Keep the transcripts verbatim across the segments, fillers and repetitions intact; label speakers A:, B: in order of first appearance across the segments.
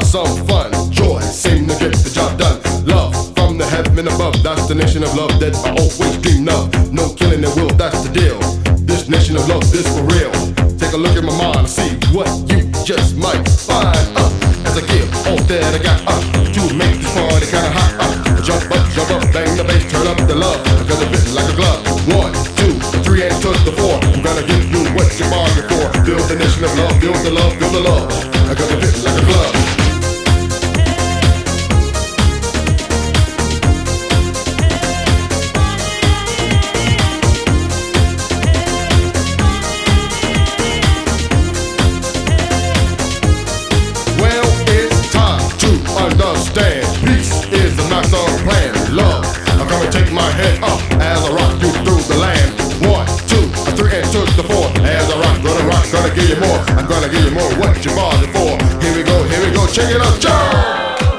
A: some fun. Joy seem to get the job done. Love from the heaven above, that's the nation of love that I always dreamed of. No killing at will, that's the deal. This nation of love, this for real. Take a look at my mind and see what you just might find. Uh, as I give all that I got uh, to make this party kinda hot. Uh, jump up, jump up, bang the bass, turn up the love, because it fits like a glove. One, two, three, and to the four. I'm gonna give you what you bargained for. Build the nation of love, build the love, build the love, because it fits like a glove. Understand, peace is the master plan. Love, I'm gonna take my head up as I rock you through the land. One, two, three, and to the four. As I rock, gonna rock, gonna give you more. I'm gonna give you more what you bargained for. Here we go, here we go, check it out, Joe.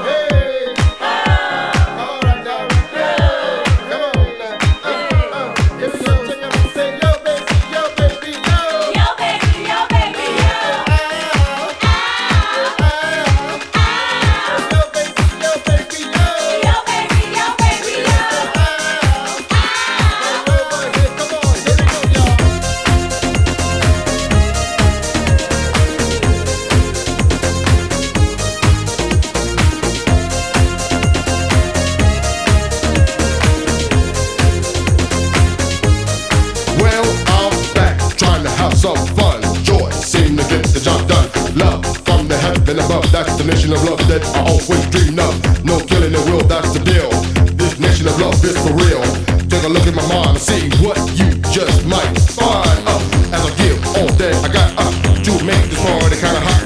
A: Some fun, joy, seem to get the job done. Love from the heaven above, that's the nation of love that I always dreamed of. No killing the will, that's the deal. This nation of love is for real. Take a look at my mind and see what you just might find. Uh, as I give all that I got uh, to make this party kinda hot.